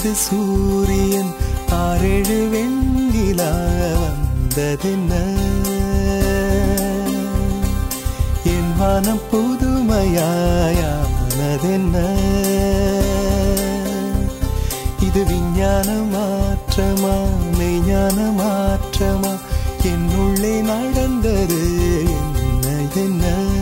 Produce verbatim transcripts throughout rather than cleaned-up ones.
நான்கைந்து சூரியன் ஆறேழு வெண்ணிலா வந்ததென்ன என் வானம் புதுமையாயானதென்ன இது விஞ்ஞான மாற்றமா மெய்ஞான மாற்றமா என்னுள்ளே நடந்தது என்ன என்ன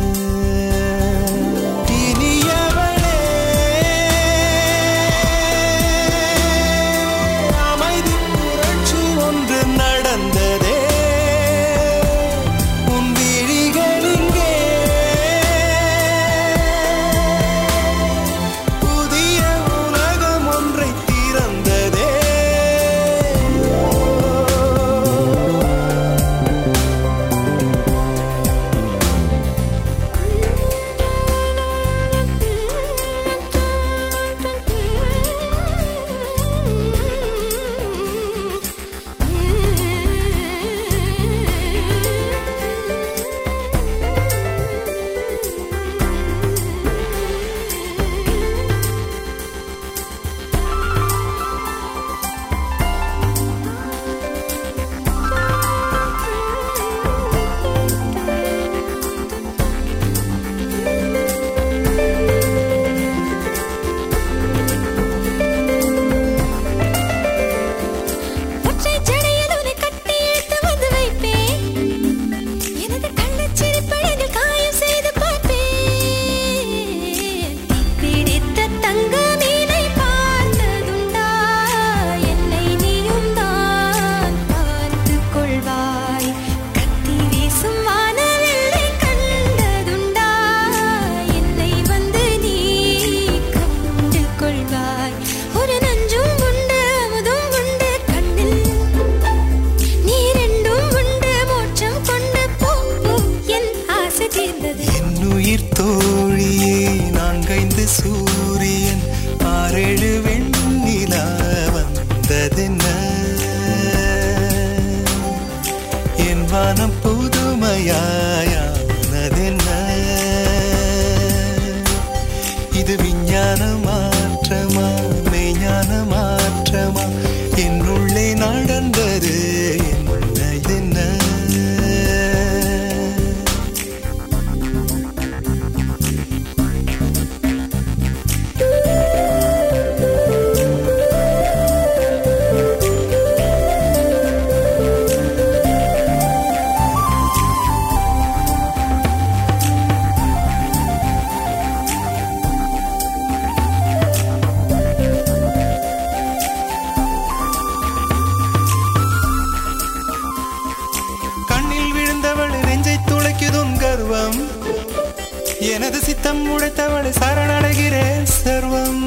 தோழியே நான்கைந்து சூரியன் ஆறேழு வெண்ணிலா வந்ததென்ன என் வானம் புதுமையாயானதென்ன இது விஞ்ஞான மாற்றமா மெய்ஞான மாற்றமா என்னுள்ளே நடந்தது என்ன என்ன எனது சித்தம் உடைத்தவளை சரணடைகிறேன் சர்வம்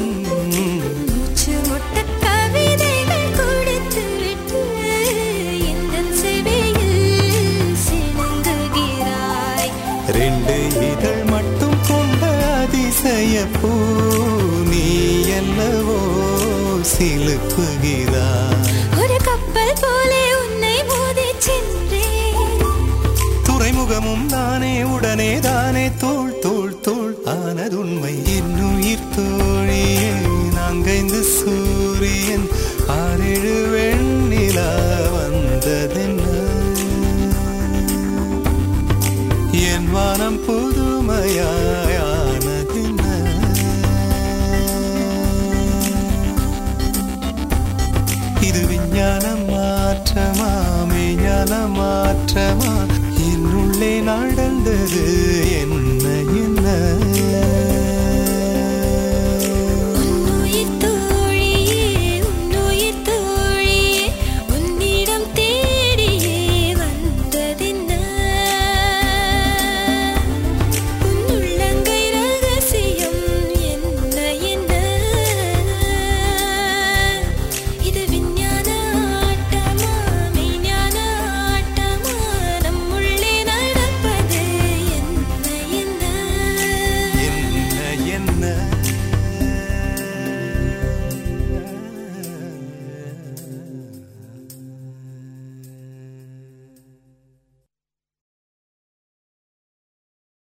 கவிதைகள் கொடுத்து விட்டு எந்த செவியில் சிணுங்குகிறாய் ரெண்டு இதழ் மட்டும் கொண்ட அதிசய பூ நீ என்னவோ சிலுப்புகிறாய் ஒரு கப்பல் போலே உன்னை மோதி சென்றேன் துறைமுகமும் நானே உடனே தானே தோள் தோள் தோள் ஆனதுண்மை இன்னுயிர் தோழியே நான்கைந்து சூரியன் ஆறேழு வெண்ணிலா வந்ததென்ன என் வானம் புதுமையாயானதென்ன இது விஞ்ஞான மாற்றமா மெய்ஞான மாற்றமா என்னுள்ளே நடந்தது